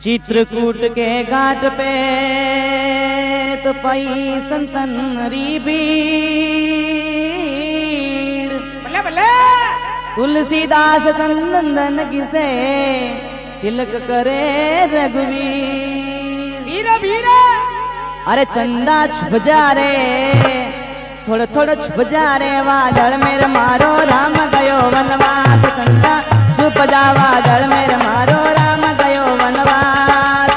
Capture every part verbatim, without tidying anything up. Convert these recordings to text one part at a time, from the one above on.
चित्रकूट के घाट पे तो पई संतन री भीड़, बल्ले बल्ले तुलसीदास चंदन किसे तिलक करे रघुवीर। वीरा वीरा अरे चंदा छुप जा रे, थोड़ा थोड़ा छुप जा रे, वादळ मेरे मारो राम गयो वनवास। चंदा छुप जा वादळ मेरे मारो राम गयो वनवास।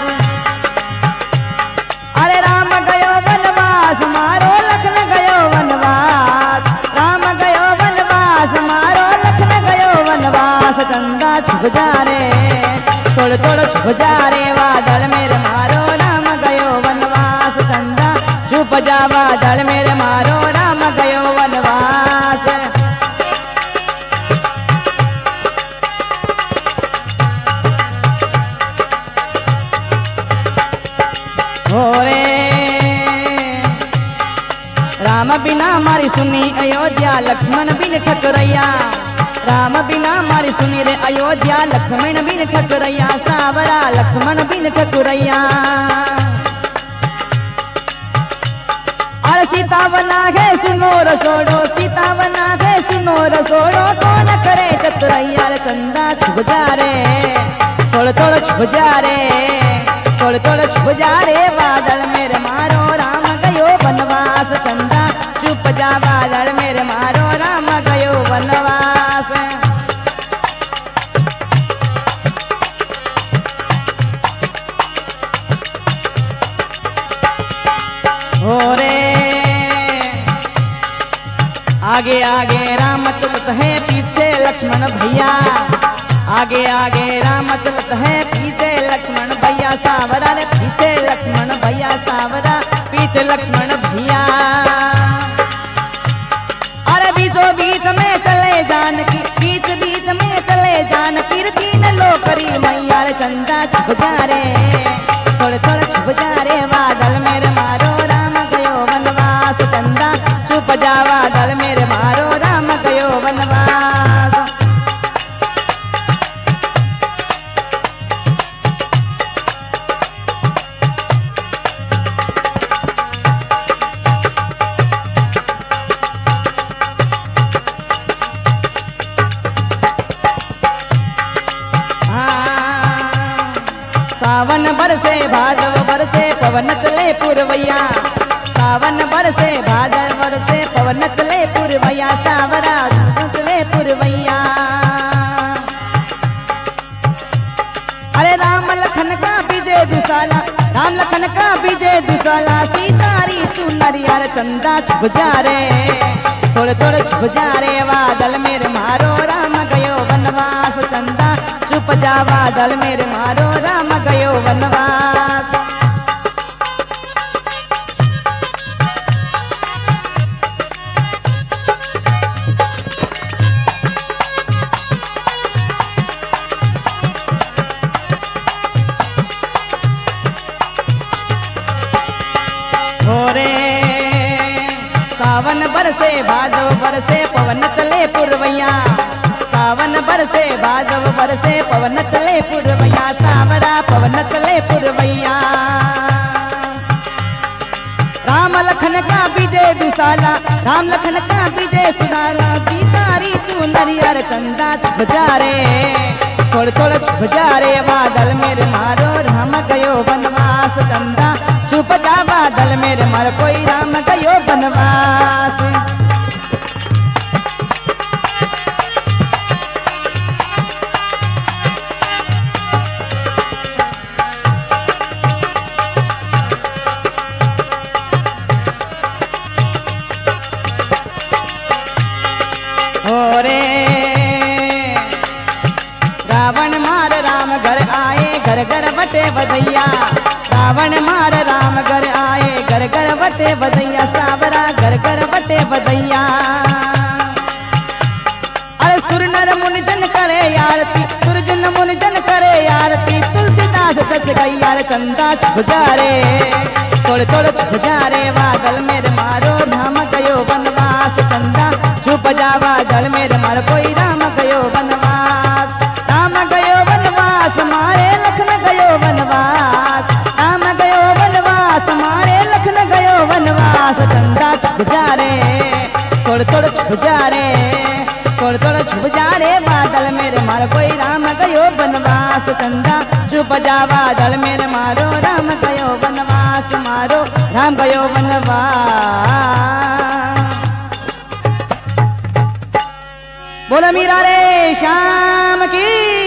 अरे राम गयो वनवास मारो लखन गयो वनवास। राम गयो वनवास मारो लखन गयो वनवास। चंदा छुप जा रे, थोड़ा थोड़ा छुप जा रे, वादळ मेरे मारो राम गयो वनवास। चंदा छुप जा वादळ मेरे मारो राम गयो वनवास। हो रे राम बिना मारी सुनी अयोध्या, लक्ष्मण बिन ठकुरैया। राम बिना मारी सुनी रे अयोध्या, लक्ष्मण बिन ठकुरैया। सावरा लक्ष्मण बिन ठकुरैया। अरे सीता बना है सुनो रसोड़ो, सीता बना है सुनो रसोड़ो, कौन करे चतुरैया। रे चंदा छुप जा रे, थोड़ा थोड़ा छुप जा रे, थोड़ा थोड़ा छुप जा रे, बादल मेरे मारो राम गयो वनवास। चंदा छुप जा बादल मेरे मारो राम गयो वनवास। हो रे आगे आगे राम चलत है, पीछे लक्ष्मण भैया। आगे आगे राम चलत है, पीछे लक्ष्मण भैया। सावरा रे पीछे लक्ष्मण भैया, सावरा पीछे लक्ष्मण भैया। अरे बीचों बीच में चले जानकी, बीच बीच में चले जानकी, तीन लोकरी मैया। रे चंदा छुप जा रे, थोड़े थोड़े छुप जा रे, बादल मेरे मारो राम गयो वनवास। चंदा छुप जा बादल मेरे मारो राम गयो वनवास। सावन बरसे भादव बरसे पवन चले पुरवैया। सावन बरसे भादव बरसे पवन चले पुरवैया। सावरा चले पुरवैया। अरे राम लखन का विजय दुसाला, राम लखन का विजय दुसाला, सीतारी चुनरिया। रे चंदा छुप जा रे, थोड़े थोड़े छुप जा रे, वादल मेरे मारो राम गयो वनवास। चंदा छुप जा बादल मेरे मारो राम गयो वनवास। हो रे सावन बरसे भादव बरसे पवन चले पुरवैया। सावन बरसे भादव बरसे पवन चले पुरवैया। सावरा पवन चले पुरवैया। राम लखन का विजय दुसाला, राम लखन का विजय सुनाला, सीतारी चुनरिया। रे चंदा छुप जा रे, थोड़े थोड़े छुप जा रे, बादल मेरे मारो राम गयो वनवास। चंदा छुप जा बादल मेरे मारो कोई राम गयो वनवास। हो रे रावण मार राम घर आए, घर घर बटे बधैया। रावण मार राम घर आए, घर घर बटे बधैया। सावरा घर घर बटे बधैया। अरे सुर नर मुनि जन करे आरती, सुर जन मुनि जन करे आरती, तुलसीदास दस गई। यार चंदा छुप जा रे, थोड़े थोड़े छुप जा रे, बादल मेरे मारो राम गयो वनवास। चंदा छुप जा बादल मेरे मारो कोई राम गयो वनवास। राम गयो वनवास मारे लखन गयो वनवास। थोड़ थोड़ छुप जा रे, थोड़ थोड़ छुप जा रे बादल मेरे मारो कोई राम गयो बनवास। चंदा छुप जा बादल मेरे मारो राम गयो बनवास, मारो राम गयो बनवास। बोलो मीरा रे श्याम की।